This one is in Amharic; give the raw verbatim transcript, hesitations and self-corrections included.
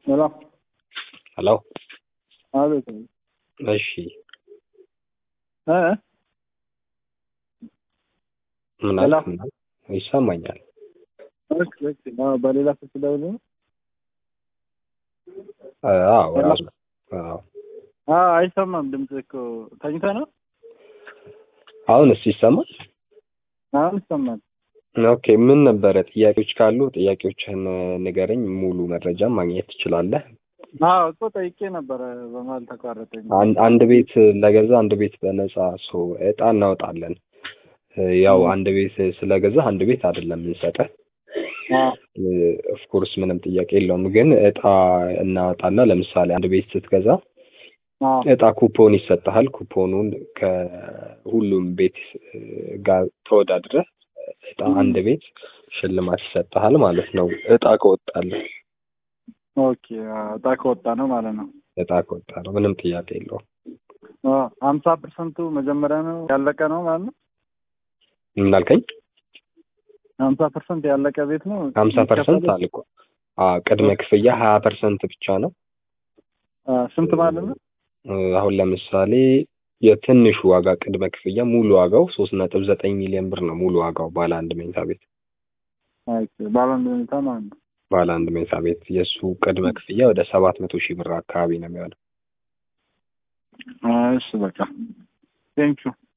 ሄሎ ሄሎ። አቤት። እሺ እ ምን ሄሎ አልክ? ምን ይሰማኛል? ኦኬ ኦኬ። አዎ በሌላ ስልክ ደውሎ ነው። አዎ ሄሎ ራሱ አዎ። አዎ አይሰማም ድምፅህ እኮ ተኝተህ ነው? አሁንስ ይሰማል? አሁን ይሰማል። ኦኬ ምን ነበረ? ጥያቄዎች ካሉ ጥያቄዎችህን ንገረኝ። ሙሉ መረጃ ማግኘት ትችላለህ። አዎ እኮ ጠይቄ ነበረ በመሀል ተቋረጠኝ። አንድ አንድ ቤት ለገዛ አንድ ቤት በነፃ ሶ እጣ እናወጣለን። ያው አንድ ቤት ስለገዛ አንድ ቤት አይደለም የምንሰጠህ። ኦፍ ኮርስ ምንም ጥያቄ የለውም። ግን እጣ እናወጣና ለምሳሌ አንድ ቤት ስትገዛ እጣ ኩፖን ይሰጥሃል። ኩፖኑን ከሁሉም ቤት ጋር ተወዳድረህ እጣ አንድ ቤት ሽልማት ይሰጥሃል ማለት ነው። እጣ ከወጣልህ። ኦኬ እጣ ከወጣ ነው ማለት ነው። እጣ ከወጣ ነው፣ ምንም ጥያቄ የለውም። ሀምሳ ፐርሰንቱ መጀመሪያ ነው ያለቀ ነው ማለት ነው። ምን አልከኝ? ሀምሳ ፐርሰንት ያለቀ ቤት ነው። ሀምሳ ፐርሰንት አልቆ ቅድመ ክፍያ ሀያ ፐርሰንት ብቻ ነው። ስንት ማለት ነው? አሁን ለምሳሌ የትንሹ ዋጋ ቅድመ ክፍያ ሙሉ ዋጋው ሶስት ነጥብ ዘጠኝ ሚሊዮን ብር ነው። ሙሉ ዋጋው ባለ አንድ መኝታ ቤት ኦኬ ባለ አንድ መኝታ ማለት ነው። ባለ አንድ መኝታ ቤት የእሱ ቅድመ ክፍያ ወደ ሰባት መቶ ሺህ ብር አካባቢ ነው የሚሆነው። እሺ በቃ ቴንኪው።